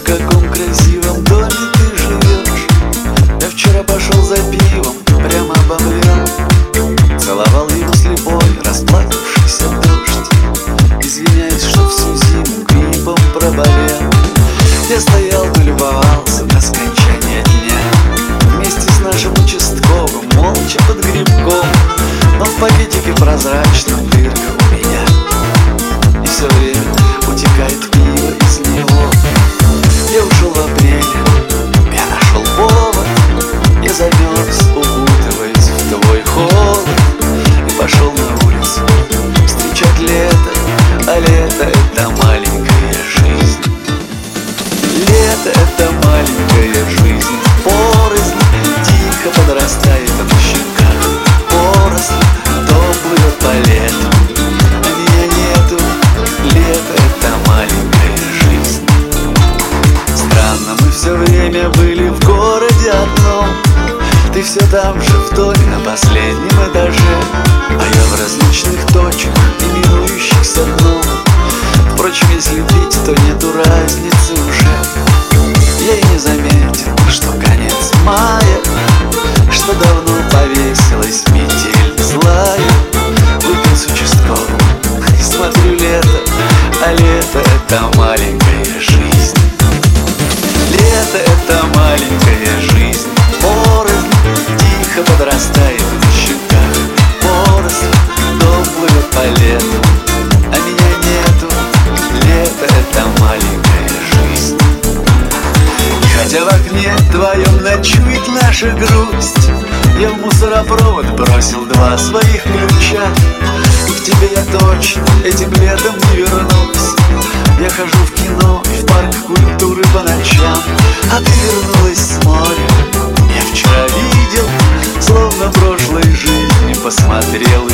каком красивом доме ты живешь. Я вчера пошел за пивом, прямо обомлел. Целовал его слепой, расплакавшийся дождь. Извиняюсь, что всю зиму гриппом проболел. Я стоял и любовался до скончания дня вместе с нашим участковым, молча под грибком. Но в пакетике прозрачном дырка у меня, и все время утекает пиво из него. Я ушел в апреле, я нашел повод. Я замерз, укутываясь в твой холод, и пошел на улицу встречать лето. А лето — это маленькая жизнь. Лето — это маленькая жизнь. Порознь тихо подрастает на щеках. Поросль дом плывет по лету, а меня нету. Лето — это маленькая жизнь. Странно, мы все время были в городе одном. Ты все там же, в доме на последнем этаже, а я в различных точках, именующихся дном. Впрочем, если пить, то нету разницы уже. Я и не заметил, что конец мая, что давно повесилась метель злая. Выпил с участковым и смотрю лето, а лето — это маленькая жизнь. Лето — это маленькая жизнь. Порознь тихо подрастает на щеках. Поросль дом плывет по лету, а меня нету. Лето — это маленькая жизнь. И хотя в окне твоем ночует наша грусть, я в мусоропровод бросил 2 своих ключа. И к тебе я точно этим летом не вернусь. Я хожу в кино и в парк культуры по ночам, а ты вернулась с моря. Я вчера видел, словно прошлой жизни посмотрел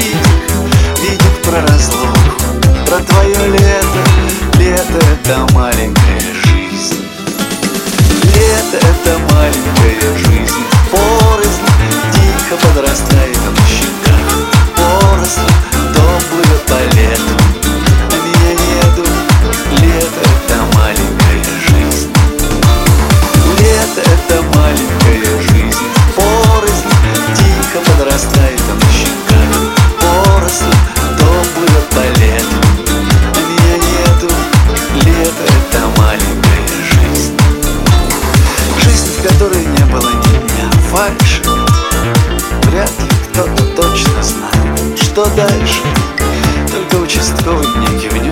видик про разлуку, про твое лето. Лето — это маленькая жизнь. Лето — это маленькая жизнь. Порознь тихо подрастает на щеках. Поросль дом плывет по лету, а меня нету. Лето — это маленькая жизнь. Лето — это маленькая жизнь. Порознь тихо подрастает на щеках. Поросль дом плывет по лету, а меня нету. Лето — это маленькая жизнь. Жизнь, в которой не было ни дня фальши. Вряд ли кто-то точно знает, что дальше. Только участковый мне кивнет.